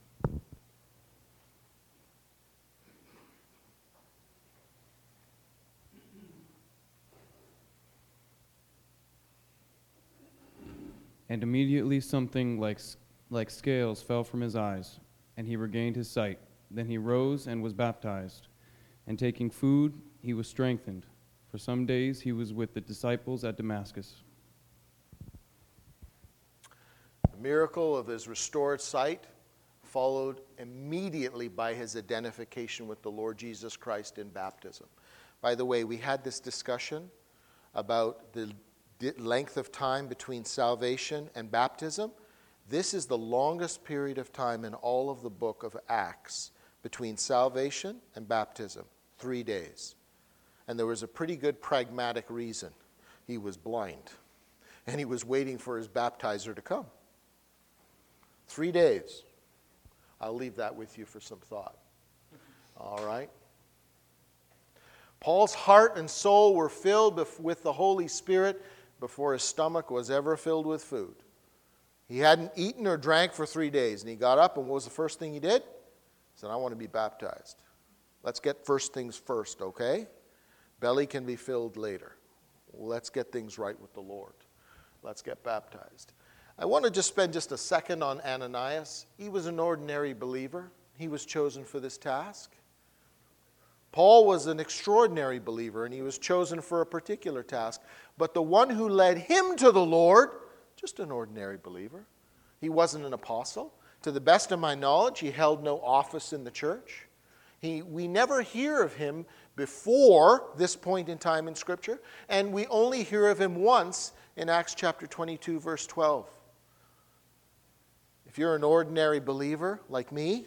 And immediately something like scales fell from his eyes, and he regained his sight. Then he rose and was baptized. And taking food, he was strengthened. For some days he was with the disciples at Damascus. The miracle of his restored sight followed immediately by his identification with the Lord Jesus Christ in baptism. By the way, we had this discussion about the length of time between salvation and baptism. This is the longest period of time in all of the book of Acts between salvation and baptism, 3 days. And there was a pretty good pragmatic reason. He was blind, and he was waiting for his baptizer to come. 3 days. I'll leave that with you for some thought. All right? Paul's heart and soul were filled with the Holy Spirit before his stomach was ever filled with food. He hadn't eaten or drank for 3 days, and he got up, and what was the first thing he did? He said, I want to be baptized. Let's get first things first, okay? Belly can be filled later. Let's get things right with the Lord. Let's get baptized. I want to just spend just a second on Ananias. He was an ordinary believer. He was chosen for this task. Paul was an extraordinary believer, and he was chosen for a particular task. But the one who led him to the Lord, just an ordinary believer. He wasn't an apostle. To the best of my knowledge, he held no office in the church. We never hear of him before this point in time in Scripture, and we only hear of him once in Acts chapter 22, verse 12. If you're an ordinary believer like me,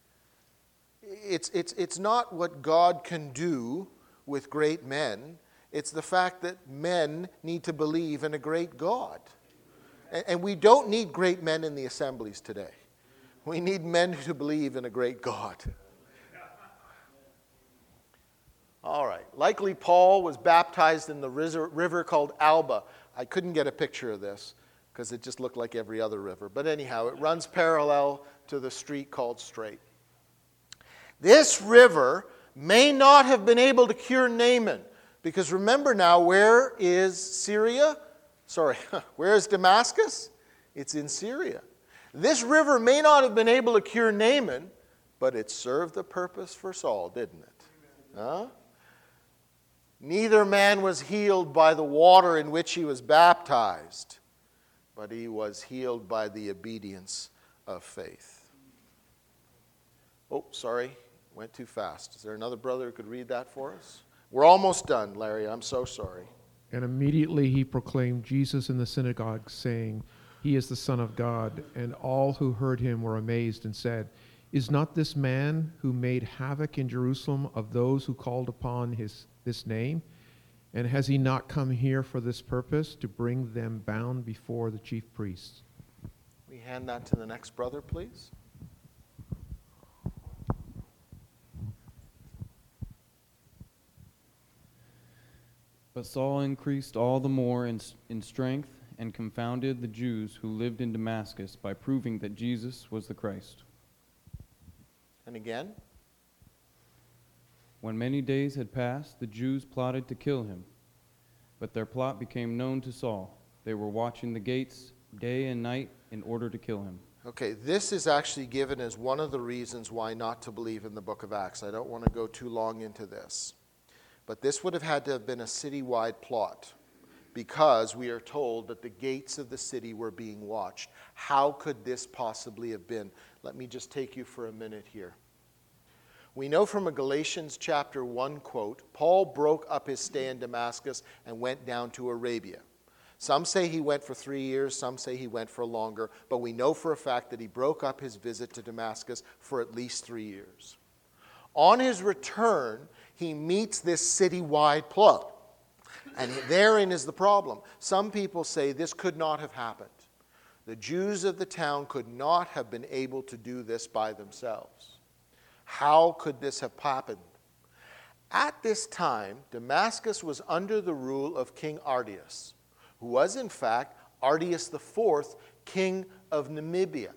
it's not what God can do with great men. It's the fact that men need to believe in a great God. And we don't need great men in the assemblies today. We need men who believe in a great God. All right, Likely Paul was baptized in the river called Alba. I couldn't get a picture of this because it just looked like every other river. But anyhow, it runs parallel to the street called Straight. This river may not have been able to cure Naaman, because remember now, where is Syria? Sorry, where is Damascus? It's in Syria. This river may not have been able to cure Naaman, but it served the purpose for Saul, didn't it? Huh? Neither man was healed by the water in which he was baptized, but he was healed by the obedience of faith. Oh, sorry, went too fast. Is there another brother who could read that for us? We're almost done, Larry. I'm so sorry. And immediately he proclaimed Jesus in the synagogue, saying, "He is the Son of God." And all who heard him were amazed and said, "Is not this man who made havoc in Jerusalem of those who called upon this name? And has he not come here for this purpose, to bring them bound before the chief priests?" We hand that to the next brother, please. But Saul increased all the more in strength and confounded the Jews who lived in Damascus by proving that Jesus was the Christ. And again? When many days had passed, the Jews plotted to kill him. But their plot became known to Saul. They were watching the gates day and night in order to kill him. Okay, this is actually given as one of the reasons why not to believe in the book of Acts. I don't want to go too long into this. But this would have had to have been a citywide plot, because we are told that the gates of the city were being watched. How could this possibly have been? Let me just take you for a minute here. We know from a Galatians chapter 1 quote, Paul broke up his stay in Damascus and went down to Arabia. Some say he went for 3 years, some say he went for longer, but we know for a fact that he broke up his visit to Damascus for at least 3 years. On his return, he meets this citywide plot. And therein is the problem. Some people say this could not have happened. The Jews of the town could not have been able to do this by themselves. How could this have happened? At this time, Damascus was under the rule of King Artius, who was in fact Artius IV, king of Namibia,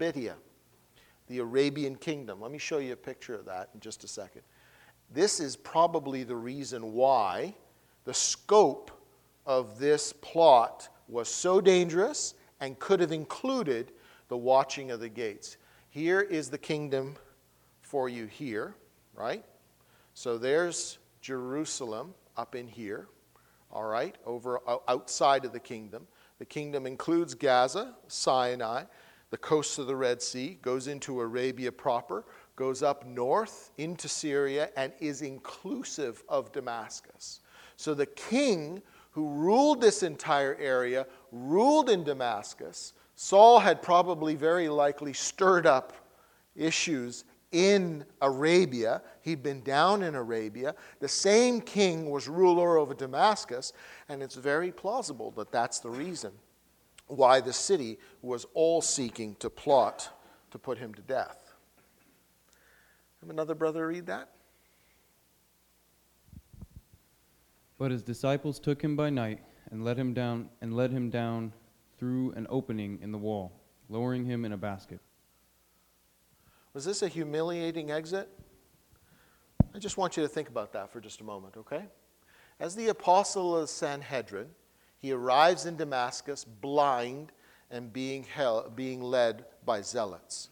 the Arabian kingdom. Let me show you a picture of that in just a second. This is probably the reason why the scope of this plot was so dangerous and could have included the watching of the gates. Here is the kingdom for you here, right? So there's Jerusalem up in here, all right, over outside of the kingdom. The kingdom includes Gaza, Sinai, the coasts of the Red Sea, goes into Arabia proper, goes up north into Syria, and is inclusive of Damascus. So the king who ruled this entire area ruled in Damascus. Saul had probably very likely stirred up issues in Arabia. He'd been down in Arabia. The same king was ruler over Damascus, and it's very plausible that that's the reason why the city was all seeking to plot to put him to death. Have another brother read that? But his disciples took him by night and led him down through an opening in the wall, lowering him in a basket. Was this a humiliating exit? I just want you to think about that for just a moment, okay? As the apostle of the Sanhedrin, he arrives in Damascus blind and being led by zealots.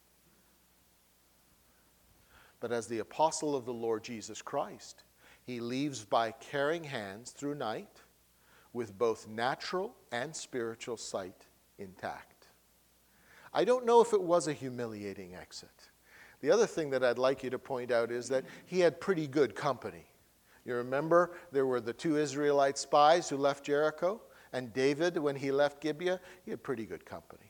But as the apostle of the Lord Jesus Christ, he leaves by carrying hands through night with both natural and spiritual sight intact. I don't know if it was a humiliating exit. The other thing that I'd like you to point out is that he had pretty good company. You remember there were the 2 Israelite spies who left Jericho, and David, when he left Gibeah, he had pretty good company.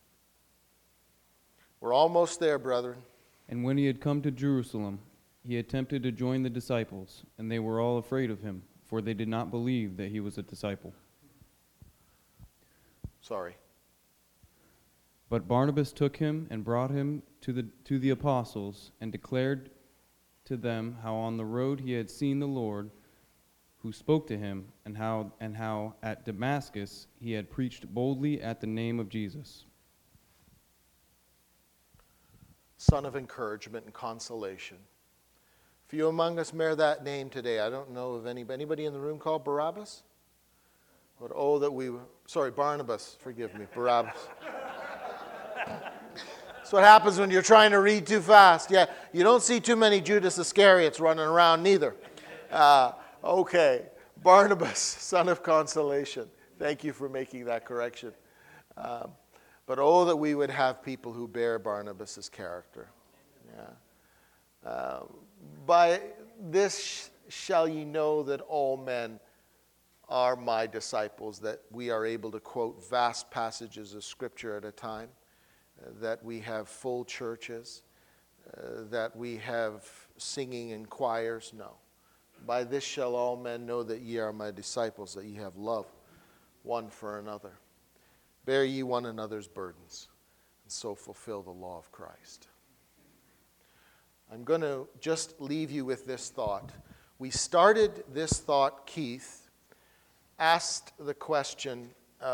We're almost there, brethren. And when he had come to Jerusalem, he attempted to join the disciples, and they were all afraid of him, for they did not believe that he was a disciple. Sorry. But Barnabas took him and brought him to the apostles and declared to them how on the road he had seen the Lord who spoke to him, and how at Damascus he had preached boldly at the name of Jesus. Son of encouragement and consolation. Few among us bear that name today. I don't know of anybody in the room called Barabbas? But oh, that we were, sorry, Barnabas, forgive me, Barabbas. That's what happens when you're trying to read too fast. Yeah, you don't see too many Judas Iscariots running around neither. Okay, Barnabas, son of consolation. Thank you for making that correction. But oh, that we would have people who bear Barnabas' character. Yeah. By this shall ye know that all men are my disciples, that we are able to quote vast passages of Scripture at a time, that we have full churches, that we have singing in choirs. No. By this shall all men know that ye are my disciples, that ye have love one for another. Bear ye one another's burdens, and so fulfill the law of Christ. I'm going to just leave you with this thought. We started this thought, Keith asked the question,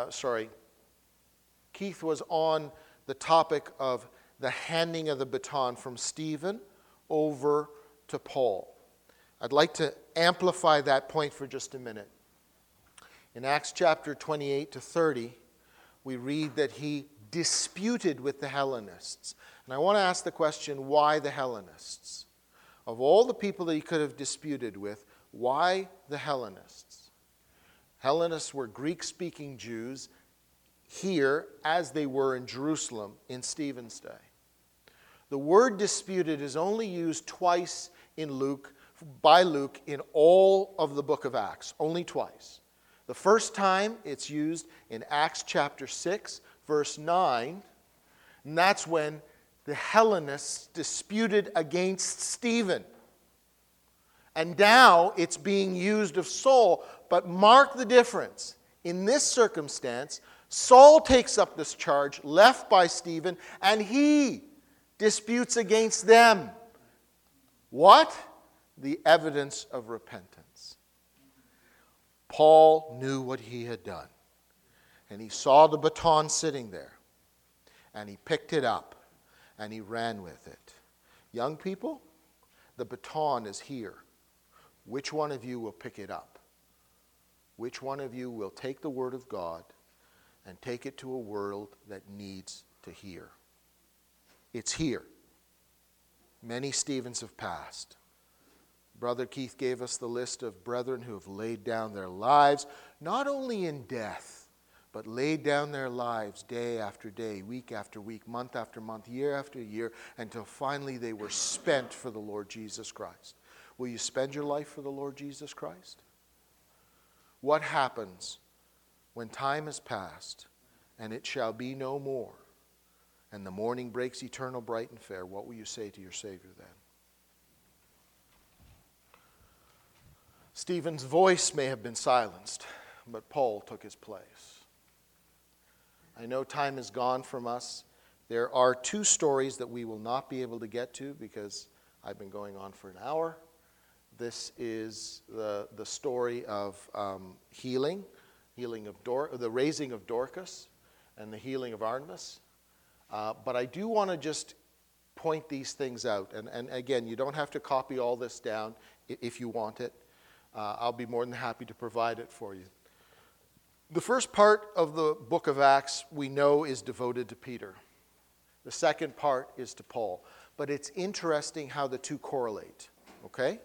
Keith was on the topic of the handing of the baton from Stephen over to Paul. I'd like to amplify that point for just a minute. In Acts chapter 28 to 30, we read that he disputed with the Hellenists. And I want to ask the question, why the Hellenists? Of all the people that he could have disputed with, why the Hellenists? Hellenists were Greek-speaking Jews here as they were in Jerusalem in Stephen's day. The word disputed is only used twice by Luke in all of the book of Acts, only twice. The first time it's used in Acts chapter 6, verse 9, and that's when the Hellenists disputed against Stephen. And now it's being used of Saul, but mark the difference. In this circumstance, Saul takes up this charge left by Stephen, and he disputes against them. What? The evidence of repentance. Paul knew what he had done, and he saw the baton sitting there, and he picked it up, and he ran with it. Young people, the baton is here. Which one of you will pick it up? Which one of you will take the Word of God and take it to a world that needs to hear? It's here. Many Stephens have passed. Brother Keith gave us the list of brethren who have laid down their lives, not only in death, but laid down their lives day after day, week after week, month after month, year after year, until finally they were spent for the Lord Jesus Christ. Will you spend your life for the Lord Jesus Christ? What happens when time has passed and it shall be no more, and the morning breaks eternal, bright and fair? What will you say to your Savior then? Stephen's voice may have been silenced, but Paul took his place. I know time is gone from us. There are two stories that we will not be able to get to because I've been going on for an hour. This is the story of healing of the raising of Dorcas and the healing of Artemis. But I do want to just point these things out. And again, you don't have to copy all this down if you want it. I'll be more than happy to provide it for you. The first part of the book of Acts we know is devoted to Peter. The second part is to Paul. But it's interesting how the two correlate. Okay?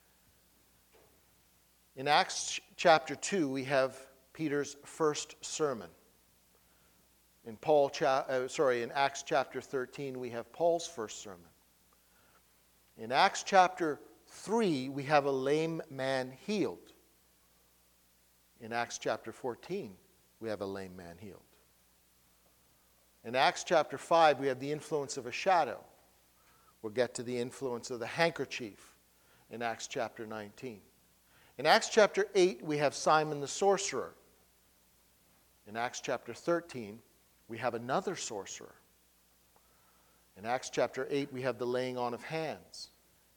In Acts chapter 2, we have Peter's first sermon. In Acts chapter 13, we have Paul's first sermon. In Acts chapter 3, we have a lame man healed. In Acts chapter 14, we have a lame man healed. In Acts chapter 5, we have the influence of a shadow. We'll get to the influence of the handkerchief in Acts chapter 19. In Acts chapter 8, we have Simon the sorcerer. In Acts chapter 13, we have another sorcerer. In Acts chapter 8, we have the laying on of hands.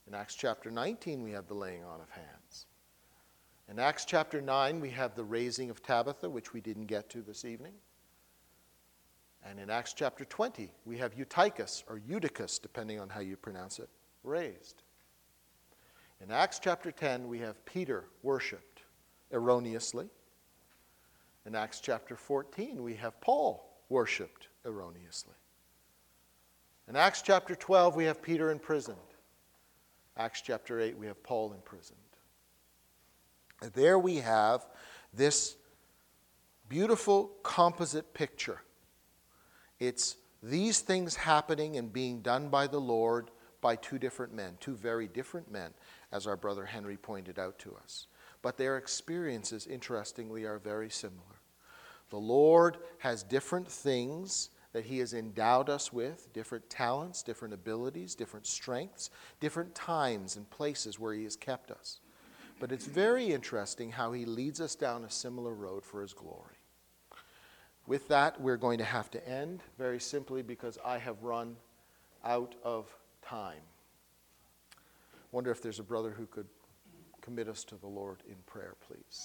In Acts chapter 19, we have the laying on of hands. In Acts chapter 9, we have the raising of Tabitha, which we didn't get to this evening. And in Acts chapter 20, we have Eutychus, or Eutychus, depending on how you pronounce it, raised. In Acts chapter 10, we have Peter worshipped erroneously. In Acts chapter 14, we have Paul worshipped erroneously. In Acts chapter 12, we have Peter imprisoned. Acts chapter 8, we have Paul imprisoned. And there we have this beautiful composite picture. It's these things happening and being done by the Lord by two different men, two very different men, as our brother Henry pointed out to us. But their experiences, interestingly, are very similar. The Lord has different things that he has endowed us with, different talents, different abilities, different strengths, different times and places where he has kept us. But it's very interesting how he leads us down a similar road for his glory. With that, we're going to have to end very simply because I have run out of time. Wonder if there's a brother who could commit us to the Lord in prayer, please.